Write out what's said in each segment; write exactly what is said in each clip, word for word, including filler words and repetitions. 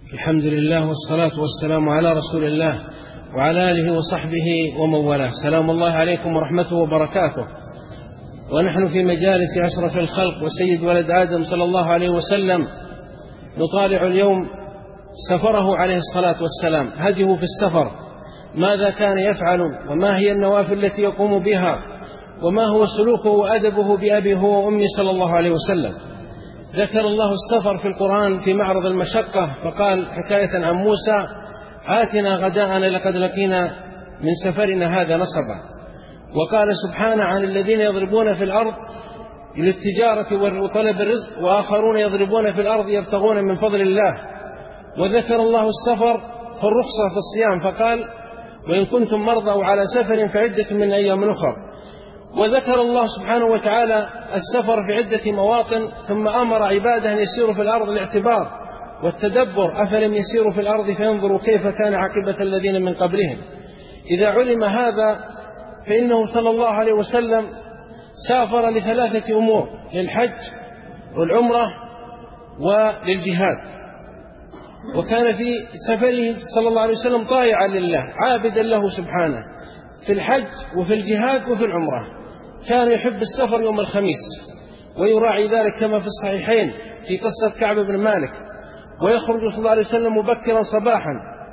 الحمد لله والصلاة والسلام على رسول الله وعلى آله وصحبه ومن والاه. سلام الله عليكم ورحمته وبركاته. ونحن في مجالس أشرف الخلق وسيد ولد آدم صلى الله عليه وسلم نطالع اليوم سفره عليه الصلاة والسلام، هديه في السفر، ماذا كان يفعل وما هي النوافل التي يقوم بها وما هو سلوكه وأدبه بأبيه وأمه صلى الله عليه وسلم. ذكر الله السفر في القرآن في معرض المشقة فقال حكاية عن موسى: آتنا غداءنا لقد لقينا من سفرنا هذا نصبا. وقال سبحانه عن الذين يضربون في الأرض للتجارة وطلب الرزق وآخرون يضربون في الأرض يبتغون من فضل الله. وذكر الله السفر في الرخصة في الصيام فقال: وإن كنتم مرضى أو على سفر فعدة من أيام أخر. وذكر الله سبحانه وتعالى السفر في عدة مواطن، ثم أمر عباده أن يسيروا في الأرض الاعتبار والتدبر: أفلم يسيروا في الأرض فينظروا كيف كان عاقبة الذين من قبلهم. إذا علم هذا فإنه صلى الله عليه وسلم سافر لثلاثة أمور: للحج والعمرة وللجهاد. وكان في سفره صلى الله عليه وسلم طائعا لله عابدا له سبحانه في الحج وفي الجهاد وفي العمرة. كان يحب السفر يوم الخميس ويراعي ذلك كما في الصحيحين في قصة كعب بن مالك. ويخرج صلى الله عليه وسلم مبكرا صباحا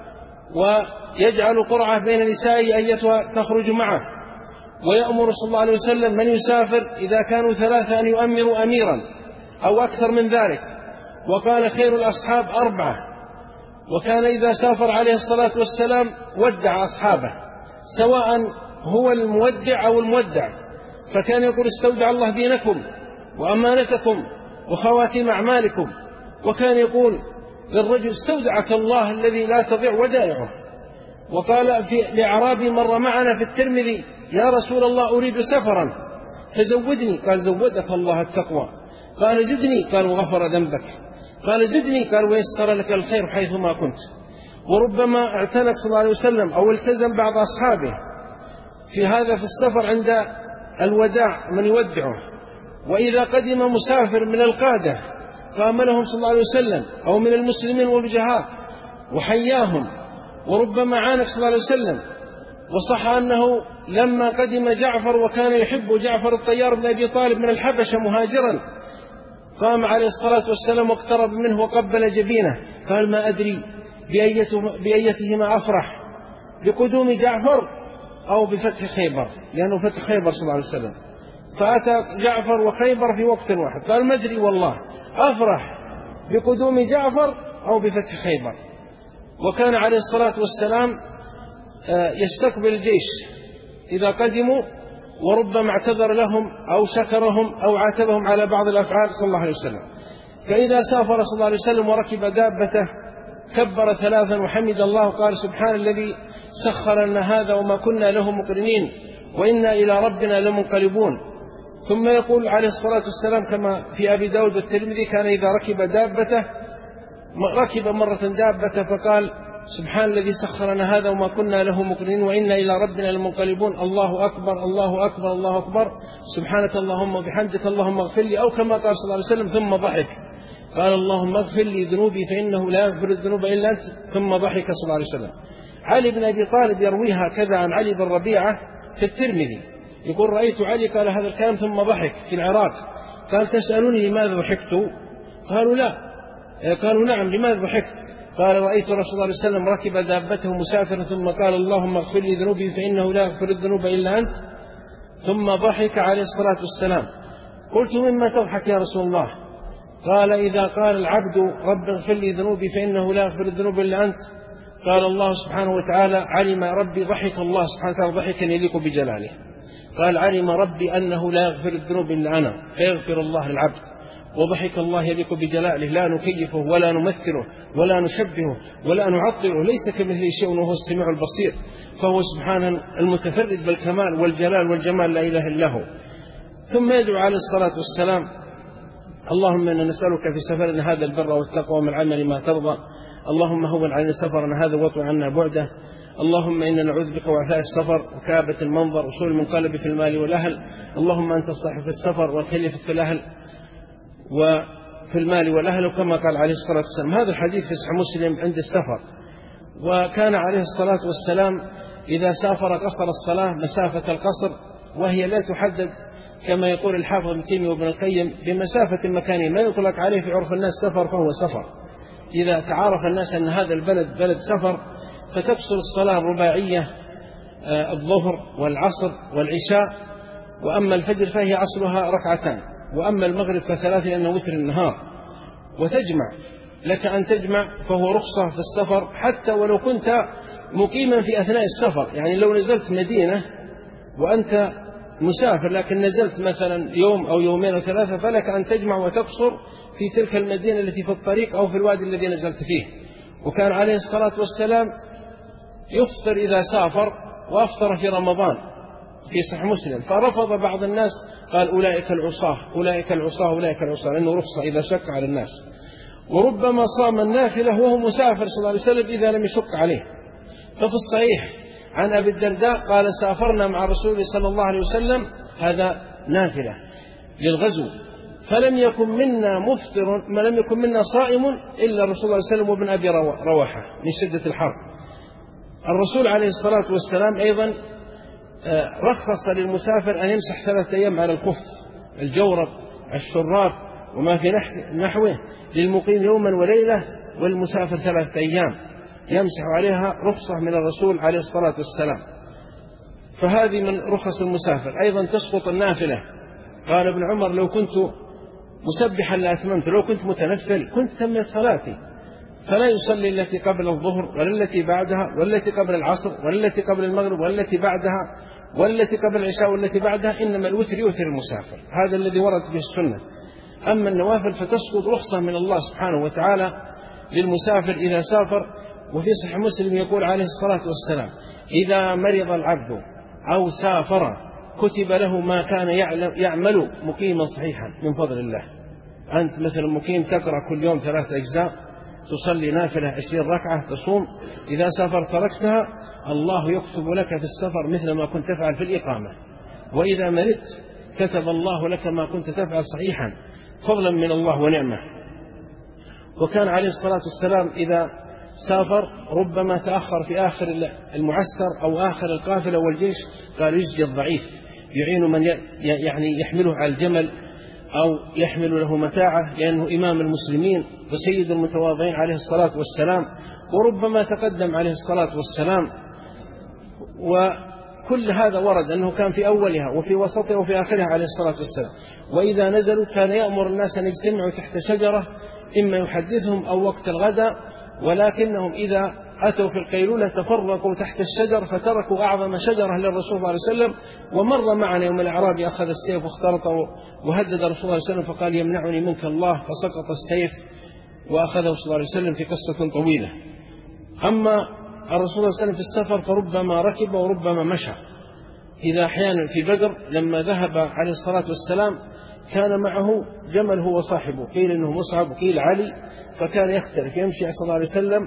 ويجعل قرعة بين نسائه أيتها تخرج معه. ويأمر صلى الله عليه وسلم من يسافر إذا كانوا ثلاثة أن يؤمروا أميرا أو أكثر من ذلك. وقال: خير الأصحاب أربعة. وكان إذا سافر عليه الصلاة والسلام ودع أصحابه سواء هو المودع أو المودع، فكان يقول: استودع الله دينكم وأمانتكم وخواتيم أعمالكم. وكان يقول للرجل: استودعك الله الذي لا تضيع ودائعه. وقال في لأعرابي مر معنا في الترمذي: يا رسول الله أريد سفرا فزودني. قال: زودك الله التقوى. قال: زدني. قال: وغفر ذنبك. قال: زدني. قال: ويسر لك الخير حيثما كنت. وربما اعتنق صلى الله عليه وسلم أو التزم بعض أصحابه في هذا في السفر عند الوداع من يودعه. وإذا قدم مسافر من القادة قام لهم صلى الله عليه وسلم أو من المسلمين والوجهاء وحياهم. وربما عانق صلى الله عليه وسلم. وصح أنه لما قدم جعفر وكان يحب جعفر الطيار بن أبي طالب من الحبشة مهاجرا، قام عليه الصلاة والسلام واقترب منه وقبل جبينه. قال: ما أدري بأيتهما أفرح، بقدوم جعفر أو بفتح خيبر، لأنه فتح خيبر صلى الله عليه وسلم. فأتى جعفر وخيبر في وقت واحد. قال: ما أدري والله أفرح بقدوم جعفر أو بفتح خيبر. وكان عليه الصلاة والسلام يستقبل الجيش إذا قدموا، وربما اعتذر لهم أو شكرهم أو عاتبهم على بعض الأفعال صلى الله عليه وسلم. فإذا سافر صلى الله عليه وسلم وركب دابته كبر ثلاثا وحمد الله وقال: سبحان الذي سخر لنا هذا وما كنا له مقرنين وإنا إلى ربنا لمنقلبون. ثم يقول عليه الصلاة والسلام كما في أبي داود والترمذي: كان إذا ركب دابته ركب مرة دابته فقال: سبحان الذي سخر لنا هذا وما كنا له مقرنين وإنا إلى ربنا لمنقلبون. الله أكبر الله أكبر الله أكبر، سبحانك اللهم وبحمدك اللهم اغفر لي، أو كما قال صلى الله عليه وسلم ثم ضحك. قال: اللهم اغفر لي ذنوبي فإنه لا يغفر الذنوب إلا أنت، ثم ضحك صلى الله عليه وسلم. علي بن أبي طالب يرويها كذا عن علي بن ربيعة في الترمذي، يقول: رأيت علي قال هذا الكلام ثم ضحك في العراق. قال: تسألوني لماذا ضحكت؟ قالوا: لا. قالوا: نعم، لماذا ضحكت؟ قال: رأيت رسول الله صلى الله عليه وسلم ركب دابته مسافرا ثم قال: اللهم اغفر لي ذنوبي فإنه لا يغفر الذنوب إلا أنت، ثم ضحك عليه الصلاة والسلام. قلت: مما تضحك يا رسول الله؟ قال: إذا قال العبد رب اغفر لي ذنوبي فإنه لا يغفر الذنوب إلا أنت، قال الله سبحانه وتعالى: علم ربي، ضحك الله سبحانه وتعالى ضحكا يليق بجلاله. قال: علم ربي أنه لا يغفر الذنوب إلا أنا، فيغفر الله للعبد. وضحك الله يليق بجلاله، لا نكيفه ولا نمثله ولا نشبهه ولا نعطله، ليس كمثله شيء وهو السميع البصير، فهو سبحانه المتفرد بالكمال والجلال والجمال، لا إله إلا هو. ثم يدعو عليه الصلاة والسلام: اللهم إنا نسألك في سفرنا هذا البر والتقوى من عمل ما ترضى، اللهم هون علينا سفرنا هذا واطوي عنا بعده، اللهم إنا نعوذ بك وعثاء السفر وكآبة المنظر وسوء المنقلب في المال والأهل، اللهم أنت صاحب السفر والخليفة في الأهل. وفي المال والأهل كما قال عليه الصلاة والسلام. هذا الحديث في صحيح مسلم عند السفر. وكان عليه الصلاة والسلام إذا سافر قصر الصلاة مسافة القصر، وهي لا تحدد كما يقول الحافظ ابن تيمية وابن القيم بمسافة مكانية، ما يطلق عليه في عرف الناس سفر فهو سفر. إذا تعارف الناس أن هذا البلد بلد سفر فتقصر الصلاة الرباعية الظهر والعصر والعشاء، وأما الفجر فهي أصلها ركعتان، وأما المغرب فثلاث لأنه وتر النهار. وتجمع، لك أن تجمع، فهو رخصة في السفر حتى ولو كنت مقيما في أثناء السفر. يعني لو نزلت مدينة وأنت مسافر لكن نزلت مثلا يوم أو يومين أو ثلاثة، فلك أن تجمع وتقصر في تلك المدينة التي في الطريق أو في الوادي الذي نزلت فيه. وكان عليه الصلاة والسلام يفطر إذا سافر، وأفطر في رمضان في صحيح مسلم. فرفض بعض الناس، قال أولئك العصاة أولئك العصاة أولئك العصاة، لأنه رخصة إذا شك على الناس. وربما صام النافلة وهو مسافر صلى الله عليه وسلم إذا لم يشك عليه. ففي الصحيح عن أبي الدرداء قال سافرنا مع رسول صلى الله عليه وسلم، هذا نافلة للغزو، فلم يكن منا مفطر ما لم يكن منا صائم إلا الرسول صلى الله عليه وسلم وابن أبي رواحة من شدة الحر. الرسول عليه الصلاة والسلام أيضا رخص للمسافر أن يمسح ثلاثة أيام على الخف، الجورب، الشراب وما في نحوه، للمقيم يوما وليلة، والمسافر ثلاثة أيام يمسح عليها، رخصة من الرسول عليه الصلاة والسلام. فهذه من رخص المسافر. أيضا تسقط النافلة. قال ابن عمر لو كنت مسبحا لأتممت، لو كنت متنفل كنت تمت صلاتي. فلا يصلي التي قبل الظهر ولا التي بعدها ولا التي قبل العصر ولا التي قبل المغرب ولا التي بعدها ولا التي قبل العشاء ولا التي بعدها، إنما الوتر يوتر المسافر. هذا الذي ورد به السنة. أما النوافل فتسقط رخصة من الله سبحانه وتعالى للمسافر إذا سافر. وفي صحيح مسلم يقول عليه الصلاة والسلام إذا مرض العبد أو سافر كتب له ما كان يعمل مقيما صحيحا من فضل الله. أنت مثل مقيم تقرأ كل يوم ثلاث أجزاء، تصلي نافلة عشرين ركعة، تصوم، إذا سافر تركتها الله يكتب لك في السفر مثل ما كنت تفعل في الإقامة. وإذا مرضت كتب الله لك ما كنت تفعل صحيحا فضلا من الله ونعمة. وكان عليه الصلاة والسلام إذا سافر ربما تأخر في آخر المعسكر أو آخر القافلة والجيش، قال يجزي الضعيف، يعين من يعني يحمله على الجمل أو يحمل له متاعه، لأنه إمام المسلمين وسيد المتواضعين عليه الصلاة والسلام. وربما تقدم عليه الصلاة والسلام. وكل هذا ورد أنه كان في أولها وفي وسطها وفي آخرها عليه الصلاة والسلام. وإذا نزلوا كان يأمر الناس أن يجتمعوا تحت شجرة، إما يحدثهم أو وقت الغداء، ولكنهم إذا أتوا في القيلولة تفرقوا تحت الشجر، فتركوا أعظم شجرة للرسول صلى الله عليه وسلم. ومر معنا يوم الأعرابي أخذ السيف واخترطه وهدد الرسول صلى الله عليه وسلم فقال يمنعني منك الله، فسقط السيف وأخذه صلى الله عليه وسلم في قصة طويلة. أما الرسول صلى الله عليه وسلم في السفر فربما ركب وربما مشى. إذا أحيانا في بدر لما ذهب عليه الصلاة والسلام كان معه جمل هو صاحبه، قيل إنه مصعب وقيل علي، فكان يختلف، يمشي صلى الله عليه وسلم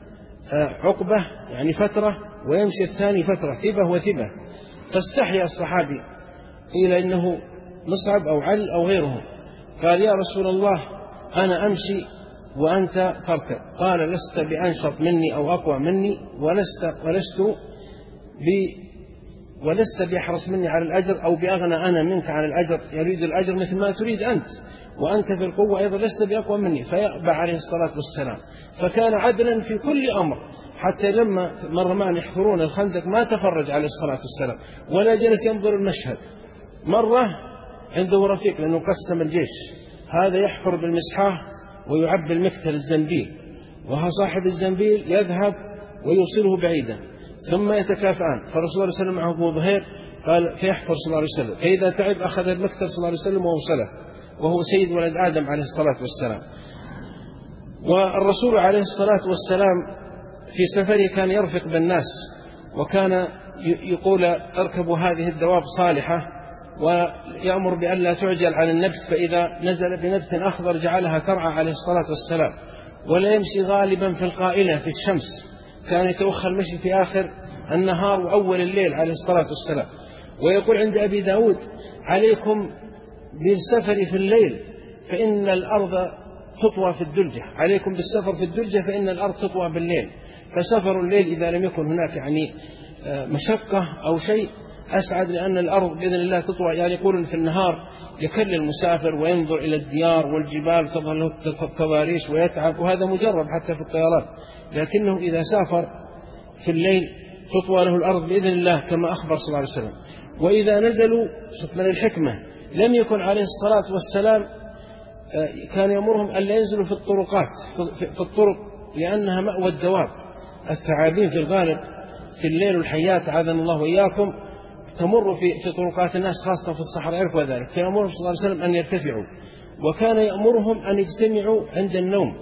عقبة يعني فترة، ويمشي الثاني فترة، ثبة وثبة. فاستحيا الصحابي، قيل إنه مصعب أو علي أو غيره، قال يا رسول الله أنا أمشي وأنت تركب. قال لست بأنشط مني أو أقوى مني، ولست ولست ب ولست بأحرص مني على الأجر أو بأغنى أنا منك عن الأجر، يريد الأجر مثل ما تريد أنت، وأنت في القوة أيضا لست بأقوى مني، فيأبى عليه الصلاة والسلام. فكان عدلا في كل أمر، حتى لما مر معنا يحفرون الخندق ما تفرج عليه الصلاة والسلام ولا جلس ينظر المشهد. مرة عنده رفيق لأنه قسم الجيش، هذا يحفر بالمسحاه ويعبي المكتل الزنبيل، وها صاحب الزنبيل يذهب ويوصله بعيدا، ثم يتكافئان. فالرسول صلى الله عليه وسلم معه أبو ظهير قال فيحفر صلى الله عليه وسلم، فإذا تعب أخذ المكتل صلى الله عليه وسلم ووصله، وهو سيد ولد آدم عليه الصلاة والسلام. والرسول عليه الصلاة والسلام في سفره كان يرفق بالناس، وكان يقول اركبوا هذه الدواب صالحة، ويأمر بأن لا تعجل عن النبت، فإذا نزل بنبت أخضر جعلها ترعى عليه الصلاة والسلام. ولا يمشي غالبا في القائلة في الشمس، كان يتوخى المشي في آخر النهار وأول الليل عليه الصلاة والسلام. ويقول عند أبي داود عليكم بالسفر في الليل فإن الأرض تطوى في الدلجة، عليكم بالسفر في الدلجة فإن الأرض تطوى بالليل. فسفر الليل إذا لم يكن هناك يعني مشقة أو شيء أسعد، لأن الأرض بإذن الله تطوى. يعني يقولون في النهار يكل المسافر وينظر إلى الديار والجبال تظهر له التضاريس ويتعب، وهذا مجرب حتى في الطيارات، لكنه إذا سافر في الليل تطوى له الأرض بإذن الله كما أخبر صلى الله عليه وسلم. وإذا نزلوا، شوف من الحكمة، لم يكن عليه الصلاة والسلام كان يأمرهم أن لا ينزلوا في الطرقات في الطرق لأنها مأوى الدواب. الثعابين في الغالب في الليل والحيات عاذنا الله وإياكم تمر في في طرقات الناس خاصة في الصحراء، يعرفوا ذلك. فيأمرهم صلى الله عليه وسلم أن يرتفعوا، وكان يأمرهم أن يجتمعوا عند النوم،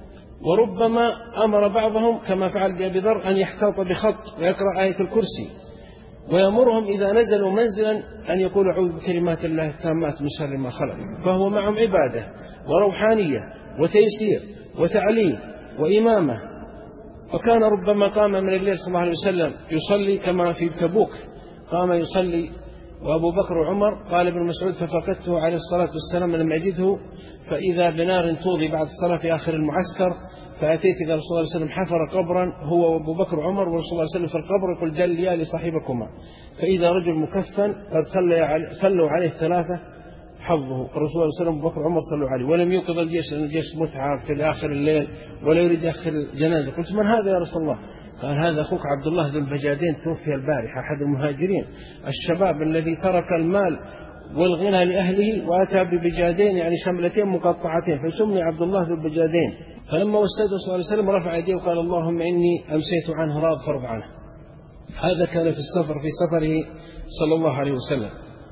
وربما أمر بعضهم كما فعل بأبي ذر أن يحتاط بخط ويقرأ آية الكرسي، ويأمرهم إذا نزلوا منزلا أن يقولوا أعوذ بكلمات الله التامات من شر ما خلق. فهو معهم عبادة وروحانية وتيسير وتعليم وإمامة. وكان ربما قام من الليل صلى الله عليه وسلم يصلي كما في تبوك، قام يصلي وأبو بكر وعمر. قال ابن مسعود ففقدته عليه الصلاة والسلام لم أجده، فإذا بنار توضي بعد الصلاة في آخر المعسكر، فأتيت إذا رسول الله صلى الله عليه وسلم حفر قبرا هو وأبو بكر وعمر ورسول الله صلى الله عليه وسلم في القبر، يقول دليا لصاحبكما، فإذا رجل مكفن قد صلوا عليه ثلاثة حظه. الرسول صلى الله عليه وسلم وأبو بكر وعمر صلوا عليه، ولم يوقظ الجيش لأن الجيش متعب في آخر الليل ولا يريد يأخر الجنازة. قلت من هذا يا رسول الله؟ قال هذا أخوك عبد الله ذو البجادين توفي البارحة، أحد المهاجرين الشباب الذي ترك المال والغنى لأهله وأتى ببجادين يعني شملتين مقطعتين، فسمي عبد الله ذو البجادين. فلما وسده صلى الله عليه وسلم رفع يديه وقال اللهم إني أمسيت عنه راض فارض عنه. هذا كان في السفر في سفره صلى الله عليه وسلم.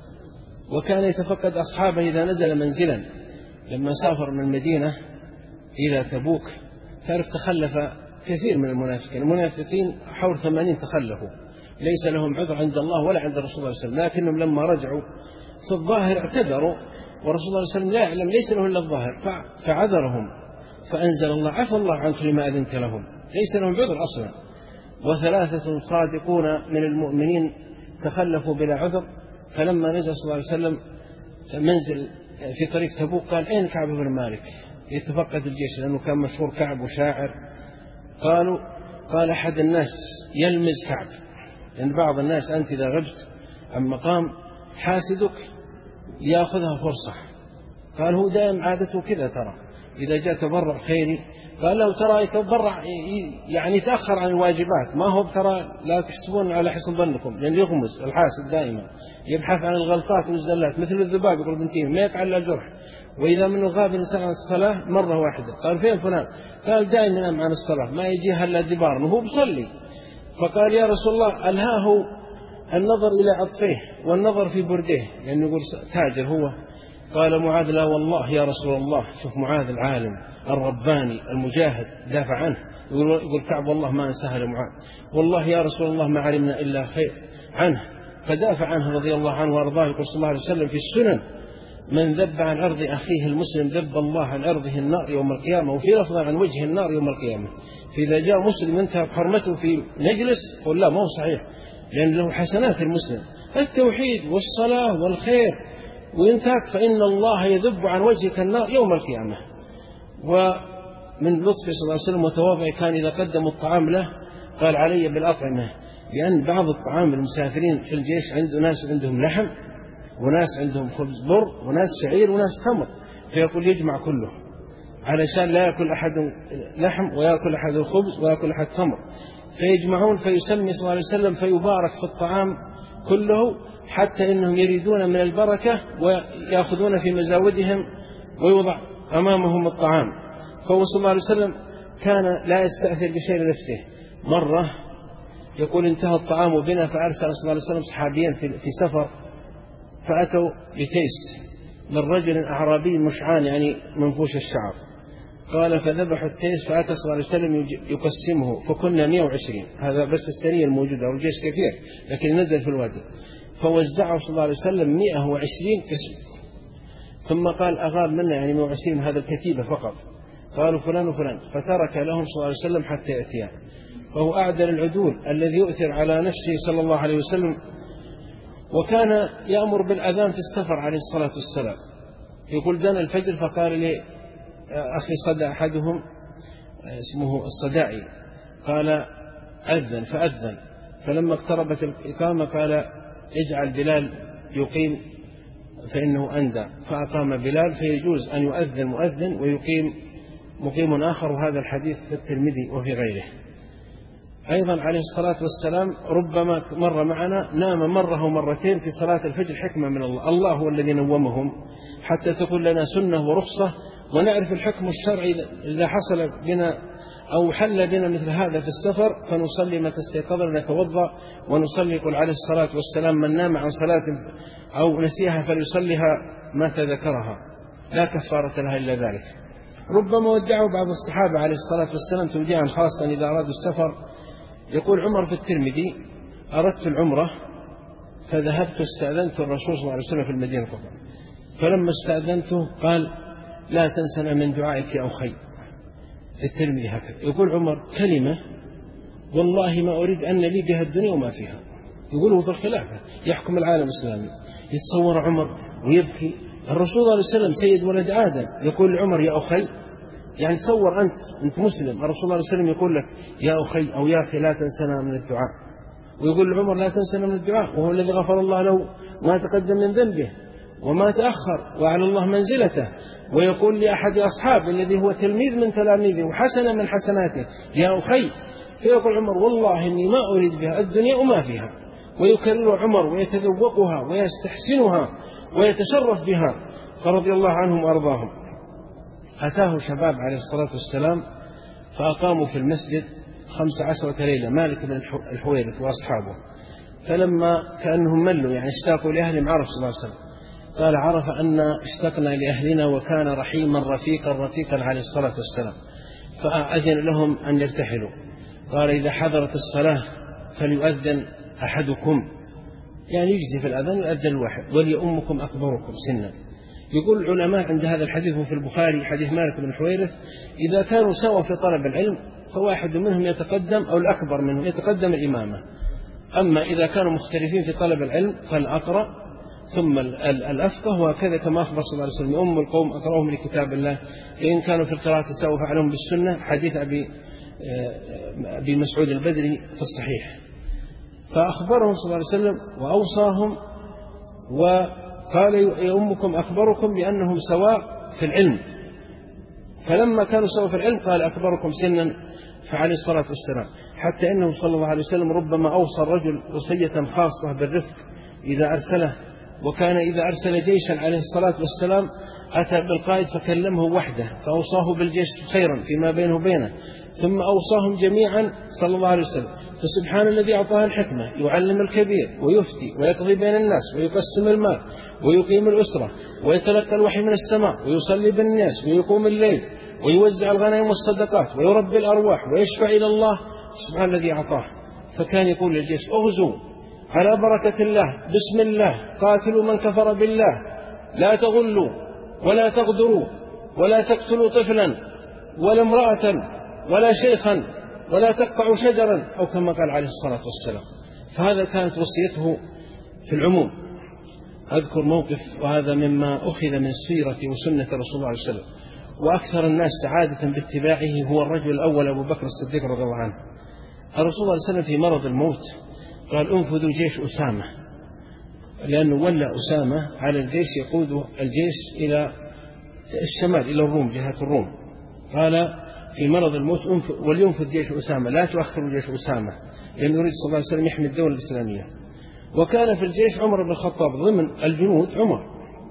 وكان يتفقد أصحابه إذا نزل منزلا. لما سافر من المدينة إلى تبوك تعرف تخلف كثير من المنافقين، المنافقين حول ثمانين تخلفوا، ليس لهم عذر عند الله ولا عند الرسول صلى الله عليه وسلم، لكنهم لما رجعوا في الظاهر اعتذروا، والرسول صلى الله عليه وسلم لا يعلم ليس له إلا الظاهر فعذرهم، فأنزل الله عفى الله عنك لما أذنت لهم، ليس لهم عذر أصلا. وثلاثة صادقون من المؤمنين تخلفوا بلا عذر. فلما نزل صلى الله عليه وسلم منزل في طريق تبوك قال أين كعب بن مالك يتفقد الجيش، لأنه كان مشهور كعب وشاعر. قالوا قال أحد الناس يلمز كعب، لأن يعني بعض الناس أنت إذا غبت عن مقام حاسدك يأخذها فرصة. قال هو دائم عادته كذا، ترى إذا جاء تبرع خيري قال له ترى يتبرع يعني يتأخر عن الواجبات، ما هو ترى لا تحسبون على حسن ظنكم، لأن يغمز الحاسد دائما يبحث عن الغلطات والزلات مثل الذباب يقول بنتين ما يتعلى الجرح. وإذا من غاب الإنسان عن الصلاة مرة واحدة قال فين فلان؟ قال دائما ينام عن الصلاة ما يجيها إلا الدبار وهو بصلي. فقال يا رسول الله ألهاه النظر إلى عطفيه والنظر في برديه، لأنه يعني يقول تاجر هو. قال معاذ لا والله يا رسول الله. شوف معاذ العالم الرباني المجاهد دافع عنه، يقول كعب والله ما أنساها لمعاذ، والله يا رسول الله ما علمنا إلا خير عنه، فدافع عنه رضي الله عنه وارضاه. يقول صلى الله عليه وسلم في السنن من ذب عن عرض أخيه المسلم ذب الله عن عرضه النار يوم القيامة، وفي لفظ عن وجه النار يوم القيامة. فإذا جاء مسلم انتهى حرمته في مجلس قل لا ما هو صحيح، لأن له حسنات المسلم التوحيد والصلاة والخير وينتهك، فإن الله يذب عن وجهك النار يوم القيامة. ومن لطف صلى الله عليه وسلم وتواضعه كان إذا قدموا الطعام له قال علي بالأطعمة، لأن بعض الطعام المسافرين في الجيش عنده ناس عندهم لحم وناس عندهم خبز بر وناس شعير وناس تمر، فيقول يجمع كله علشان لا يأكل أحد لحم ويأكل أحد الخبز ويأكل أحد تمر، فيجمعون فيسمي صلى الله عليه وسلم فيبارك في الطعام كله، حتى إنهم يريدون من البركة ويأخذون في مزاودهم ويوضع أمامهم الطعام. فهو صلى الله عليه وسلم كان لا يستأثر بشيء لنفسه. مرة يقول انتهى الطعام بنا فأرسل صلى الله عليه وسلم صحابيا في سفر، فأتوا بتيس من رجل أعرابي مشعان يعني منفوش الشعر، قال فذبحوا التيس، فأتى صلى الله عليه وسلم يقسمه، فكنا مئة وعشرين، هذا بس السرية الموجودة والجيش كثير لكن نزل في الوادي، فوزعه صلى الله عليه وسلم مئة وعشرين قسم، ثم قال أغاب منا يعني مئة وعشرين هذا الكتيبة فقط، قالوا فلان وفلان، فترك لهم صلى الله عليه وسلم حتى يأتيان. فهو أعدل العدول الذي يؤثر على نفسه صلى الله عليه وسلم. وكان يأمر بالأذان في السفر عليه الصلاة والسلام، يقول دنا الفجر فقال لي أخي صدى أحدهم اسمه الصدائي قال أذن فأذن، فلما اقتربت الإقامة قال اجعل بلال يقيم فإنه أندى، فأقام بلال، فيجوز أن يؤذن مؤذن ويقيم مقيم آخر. وهذا الحديث في الترمذي وفي غيره. أيضا عليه الصلاة والسلام ربما مر معنا نام مرة ومرتين في صلاة الفجر، حكمة من الله، الله هو الذي نومهم حتى تكون لنا سنة ورخصة ونعرف الحكم الشرعي. إذا حصل بنا أو حل بنا مثل هذا في السفر فنصلي متى استيقظنا، نتوضأ ونصلي. قل عليه الصلاة والسلام من نام عن صلاة أو نسيها فليصليها متى ذكرها، لا كفارة لها إلا ذلك. ربما ودعوا بعض الصحابة عليه الصلاة والسلام توديعا خاصا إذا أرادوا السفر. يقول عمر في الترمذي أردت العمرة فذهبت استأذنت الرسول صلى الله عليه وسلم في المدينة فقط، فلما استأذنته قال لا تنسنا من دعائك يا أخي. الترمذي هكذا. يقول عمر كلمة والله ما أريد أن لي بها الدنيا وما فيها، يقوله في الخلافة يحكم العالم الإسلامي. يتصور عمر ويبكي، الرسول صلى الله عليه وسلم سيد ولد آدم يقول لعمر يا أخي، يعني تصور أنت أنت مسلم، الرسول صلى الله عليه وسلم يقول لك يا أخي أو يا أخي لا تنسنا من الدعاء، ويقول لعمر لا تنسنا من الدعاء، وهو الذي غفر الله له ما تقدم من ذنبه وما تأخر وعلى الله منزلته. ويقول لأحد أصحابه الذي هو تلميذ من تلاميذه وحسنة من حسناته يا أخي، فيقول عمر والله إني ما أريد بها الدنيا وما فيها، ويكرر عمر ويتذوقها ويستحسنها ويتشرف بها فرضي الله عنهم وأرضاهم. أتاه شباب عليه الصلاة والسلام فأقاموا في المسجد خمس عشرة ليلة، مالك بن الحويرث وأصحابه، فلما كأنهم ملوا يعني اشتاقوا لأهلهم عرف صلى الله عليه وسلم، قال عرف أن اشتقنا لأهلنا وكان رحيما رفيقا رفيقا عليه الصلاة والسلام، فأذن لهم أن يرتحلوا. قال إذا حضرت الصلاة فليؤذن أحدكم، يعني يجزي في الأذان يؤذن الواحد، وليؤمكم أكبركم سنا. يقول العلماء عند هذا الحديث في البخاري حديث مالك بن الحويرث إذا كانوا سوا في طلب العلم فواحد منهم يتقدم أو الأكبر منهم يتقدم الإمامة، أما إذا كانوا مختلفين في طلب العلم فالأقرأ ثم الأفقه، وهكذا كما أخبر صلى الله عليه وسلم أم القوم أقرأهم لكتاب الله، فإن كانوا في القراءة سوا فعلهم بالسنة، حديث أبي أبي مسعود البدري في الصحيح. فأخبرهم صلى الله عليه وسلم وأوصاهم وقال يؤمكم أخبركم بأنهم سواء في العلم، فلما كانوا سواء في العلم قال أكبركم سنا فعليه الصلاة والسلام، حتى إنه صلى الله عليه وسلم ربما أوصى الرجل وصية خاصة بالرفق إذا أرسله، وكان إذا أرسل جيشا عليه الصلاة والسلام أتى بالقائد فكلمه وحده فأوصاه بالجيش خيرا فيما بينه وبينه، ثم أوصاهم جميعا صلى الله عليه وسلم. فسبحان الذي أعطاه الحكمة يعلم الكبير ويفتي ويقضي بين الناس ويقسم المال ويقيم الأسرة ويتلقى الوحي من السماء ويصلي بالناس ويقوم الليل ويوزع الغنائم والصدقات ويربي الأرواح ويشفع إلى الله. سبحان الذي أعطاه. فكان يقول للجيش اغزوا على بركة الله بسم الله، قاتلوا من كفر بالله، لا تغلوا ولا تغدروا ولا تقتلوا طفلا ولا امرأة ولا شيخا ولا تقطعوا شجرا، أو كما قال عليه الصلاة والسلام. فهذا كانت وصيته في العموم. أذكر موقف، وهذا مما أخذ من سيرة وسنة رسول الله عليه وسلم، وأكثر الناس سعادة باتباعه هو الرجل الأول أبو بكر الصديق رضي الله عنه. الرسول صلى الله عليه وسلم في مرض الموت قال انفذوا جيش أسامة، لأنه ولى أسامة على الجيش يقود الجيش إلى الشمال إلى الروم، جهة الروم. قال في مرض الموت ولينفذ جيش أسامة، لا تؤخروا جيش أسامة، لأنه يريد صلى الله عليه وسلم يحمي الدولة الإسلامية. وكان في الجيش عمر بن الخطاب ضمن الجنود عمر،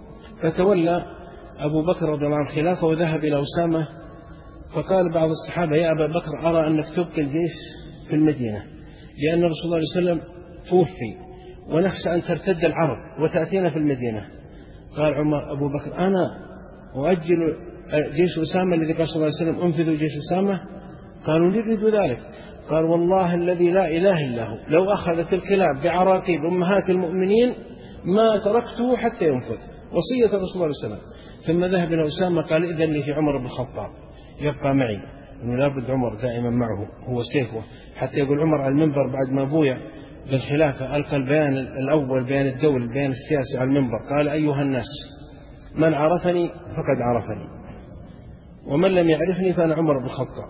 فتولى أبو بكر رضي الله عنه خلافه وذهب إلى أسامة، فقال بعض الصحابة يا أبا بكر أرى أنك تبقي الجيش في المدينة، لأن الرسول صلى الله عليه وسلم توفي ونخشى أن ترتد العرب وتأتينا في المدينة. قال عمر أبو بكر أنا أؤجل جيش أسامة الذي قال صلى الله عليه وسلم انفذوا جيش أسامة؟ قالوا نريد ذلك. قال والله الذي لا إله إلا هو لو أخذت الكلاب بعراقيب أمهات المؤمنين ما تركته حتى ينفذ، وصية الرسول صلى الله عليه وسلم. ثم ذهب إلى أسامة قال إذن لي في عمر بن الخطاب يبقى معي، إنه لابد عمر دائما معه هو سيفه. حتى يقول عمر على المنبر بعد ما بويع بالخلافة ألقى البيان الأول بيان الدولة البيان السياسي على المنبر، قال أيها الناس من عرفني فقد عرفني ومن لم يعرفني فأنا عمر بن الخطاب.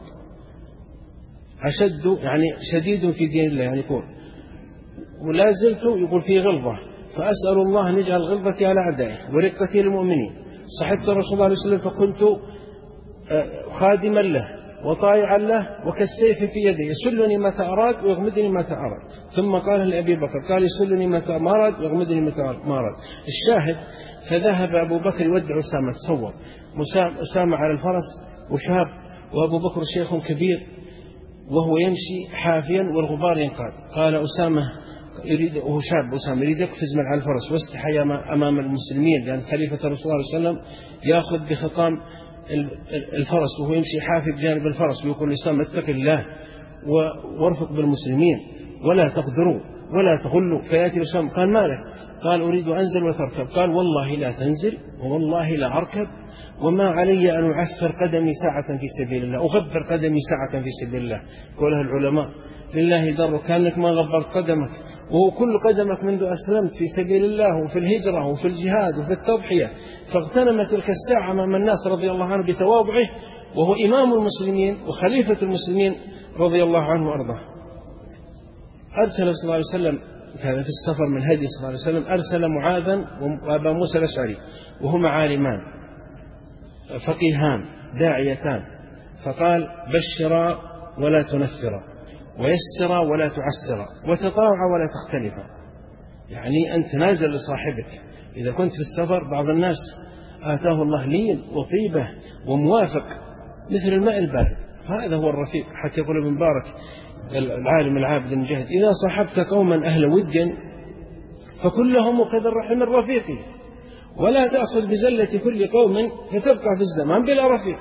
أشد يعني شديد في دين الله يعني يقول، ولا زلت يقول في غلظة، فأسأل الله أن يجعل غلظتي على أعدائي ورقتي للمؤمنين. صحبت الرسول صلى الله عليه وسلم فكنت خادما له وطائعا له وكالسيف في يدي، يسلني متى أراد ويغمدني متى أراد. ثم قال لأبي بكر قال يسلني متى ما أراد ويغمدني متى ما أراد. الشاهد فذهب أبو بكر يودع أسامة. تصور أسامة على الفرس وشاب، وأبو بكر شيخ كبير وهو يمشي حافيا والغبار ينقاد. قال أسامة يريد، وهو شاب أسامة يريد يقفز من على الفرس واستحيا أمام المسلمين، لأن خليفة الرسول صلى الله عليه وسلم يأخذ بخطام الفرس وهو يمشي حافي بجانب الفرس، ويقول أسامة اتق الله وارفق بالمسلمين ولا تغدروا ولا تغلوا. فيأتي أسامة قال مالك؟ قال أريد أنزل وتركب. قال والله لا تنزل ووالله لا أركب، وما علي أن أعثر قدمي ساعة في سبيل الله، أغبر قدمي ساعة في سبيل الله. قولها العلماء لله در كأنك ما غبرت قدمك، وهو كل قدمك منذ أسلمت في سبيل الله وفي الهجرة وفي الجهاد وفي التضحية. فاغتنم تلك الساعة أمام الناس رضي الله عنه بتواضعه، وهو إمام المسلمين وخليفة المسلمين رضي الله عنه وأرضاه. أرسل صلى الله عليه وسلم هذا في السفر من هدي صلى الله عليه وسلم، أرسل معاذا وأبا موسى الأشعري وهما عالمان فقيهان داعيتان، فقال بشرا ولا تنفرا ويسرا ولا تعسرا وتطاوعا ولا تختلفا. يعني أن تنازل لصاحبك إذا كنت في السفر. بعض الناس آتاه الله لين وطيبة وموافق مثل الماء البارد، فهذا هو الرفيق. حتى يقول ابن مبارك العالم العابد المجاهد إذا صاحبت قوما أهل ود فكلهم كذا الرحم الرفيق، ولا تأخذ بزلة كل قوم فتبقى في الزمان بلا رفيق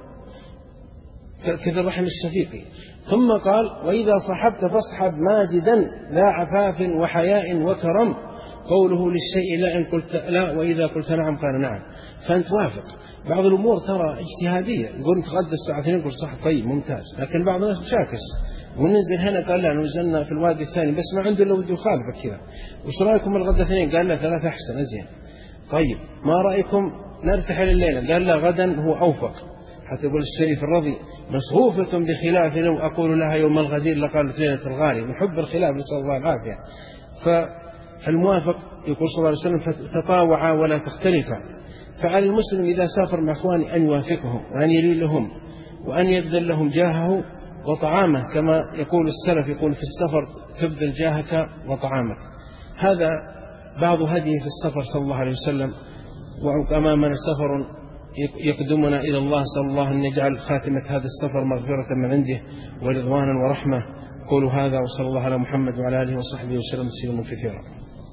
كذا الرحم الشفيق. ثم قال وإذا صحبت فاصحب ماجدا لا عفاف وحياء وكرم، قوله للشيء لا إن قلت لا وإذا قلت نعم قال نعم. فأنت وافق. بعض الأمور ترى اجتهادية، يقول نتغدى الساعة اثنين يقول صح طيب ممتاز، لكن بعض الناس مشاكس وننزل هنا قال لا نزلنا في الوادي الثاني بس ما عنده إلا ودي يخالفك كذا، وش رأيكم الغداء اثنين؟ قال لا ثلاثة أحسن أزين. طيب ما رأيكم نرتحل الليلة؟ قال لا غدا هو أوفق. حتى يقول الشريف الرضي مصروفة بخلاف لو أقول لها يوم الغدير لقالت ليلة الغالي، نحب الخلاف نسأل الله العافية. فالموافق يقول صلى الله عليه وسلم تطاوعا ولا تختلفا. فعلى المسلم إذا سافر مع أخوانه أن يوافقهم وأن يلين لهم وأن يبذل لهم جاهه وطعامه، كما يقول السلف يقول في السفر تبذل جاهك وطعامك. هذا بعض هديه في السفر صلى الله عليه وسلم. وأمامنا سفر يقدمنا إلى الله، صلى الله أن يجعل خاتمة هذا السفر مغفرة من عنده ورضوانا ورحمة. قولوا هذا وصلى الله على محمد وعلى آله وصحبه وسلم تسليما كثيرا.